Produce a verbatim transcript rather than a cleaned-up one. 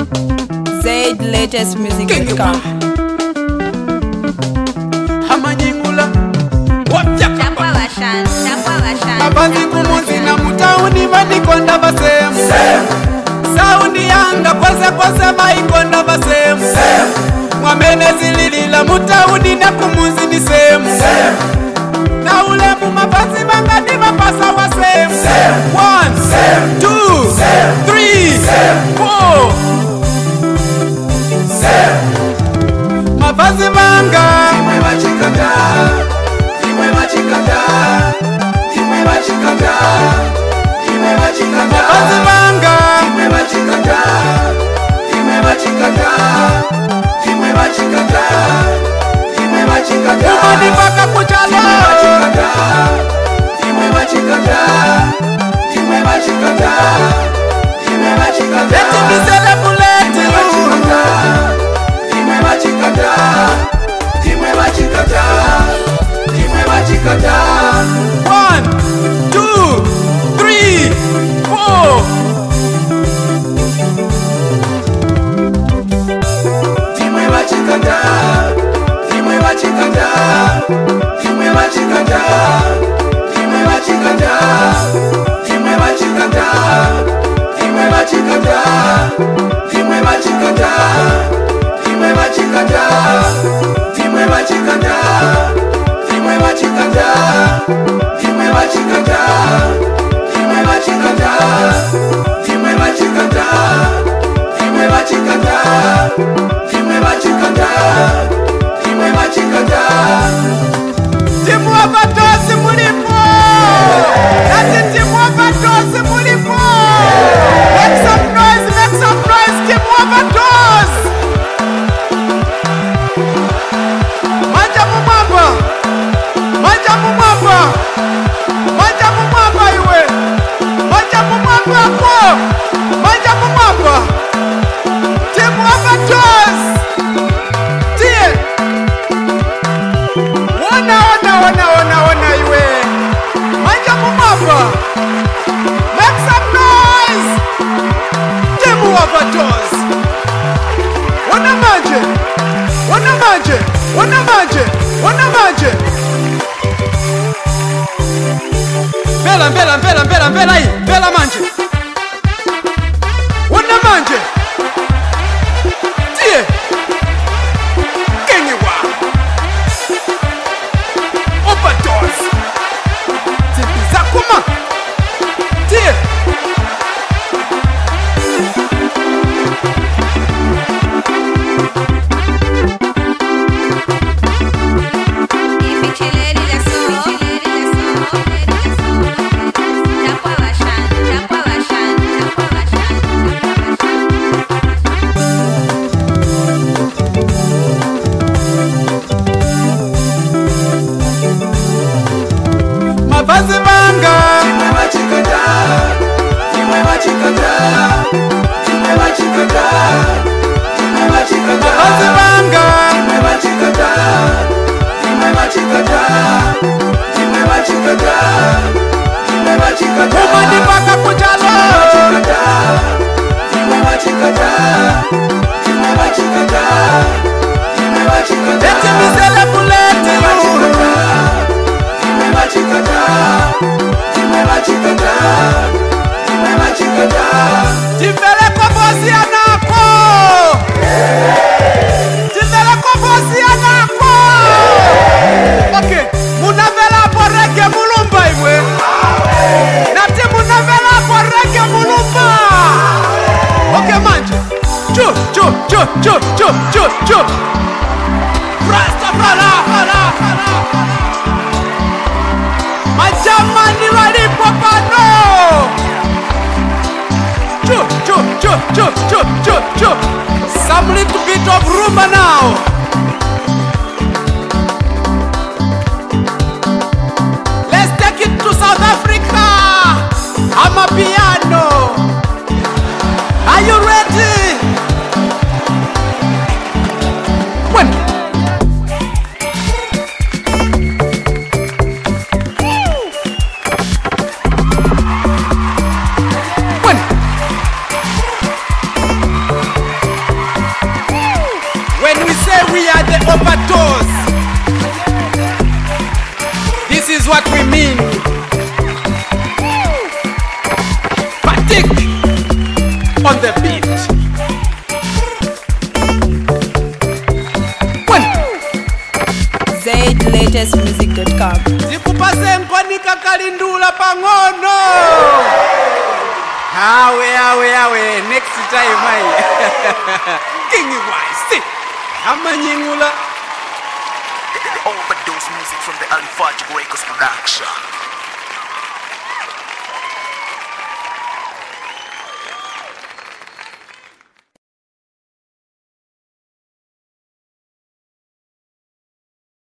Zaid latest music dot com. Hamanyingula wapyaka Chapwa washan, chapwa washan. abazi kumuzi na mutauni vanikonda vasemu saundi yanga kwase kwase maikonda vasemu mwamene zililila mutauni na kumuzi ni semu na ulemu mavazi mangani mapasa wasemu one, two, three, four mavazi manga Dimwe wachikata, dimwe wachikata, dimwe wachikata, dimwe wachikata, mavazi manga dimwe wachikata, dimwe wachikata, dimwe wachikata, dimwe wachikata, umani paka kuchala dimwe wachikata, dimwe wachikata, dimwe wachikata, eti misele buleti dimwe wachikata, dimwe wachikata, dimwe wachikata, dimwe wachikata. one, two, three, four Dimwe wachikata, dimwe wachikata, dimwe wachikata, dimwe wachikata, dimwe wachikata, dimwe wachikata, dimwe wachikata, dimwe wachikata, dimwe wachikata, dimwe wachikata, dimwe wachikata, dimwe wachikata, dimwe wachikata, dimwe wachikata, dimwe wachikata, dimwe wachikata. timu wapatosi mulipo nati timu wapatosi mulipo make some noise make some noise timu wapatosi manja mumwamba manja mumwamba manja mumwamba iwe manja mumwamba ko manja mumwamba timu wapatosi tie Wana wana wana wana wana iwe manja mumwamba make some noise timu wapatosi wana manje wana manje wana manje wana manje mbela mbela mbela mbela mbela hii mbela manje wana manje tie kenyewa overdose tipi za kuma tie Ifichileli la so, chapwa washan, chapwa washan, chapwa washan, chapwa mavazi manga Dimwe wachikata, dimwe wachikata, dimwe wachikata, dimwe wachikata, mavazi manga dimwe wachikata, dimwe wachikata, dimwe wachikata, dimwe wachikata, umani paka kuchala wachikata, dimwe wachikata, dimwe wachikata, dimwe wachikata, eti misele buleti wachikata, dimwe wachikata, dimwe wachikata, dimwe wachikata. Tifele kobosi anako Tifele kobosi anako Okay, munavela hapo rege mulumba iwe Nati munavela hapo rege mulumba Okay manje Chu, chu, chu, chu, chu, chu, chu Rasta fala, fala, fala, fala Majamani walipo pano Choo, choo, choo, choo, choo, choo, choo. Some little bit of rumba now. Let's take it to South Africa. I'm a piano. Are you ready? When? When? overdose. This is what we mean. Fatigue on the beat. zaid latest music dot com. Zikupase nkwanika kalindula pangono. Awe awe awe next time ai. King wise. Amanyingula. Overdose music from the Alpha Records production.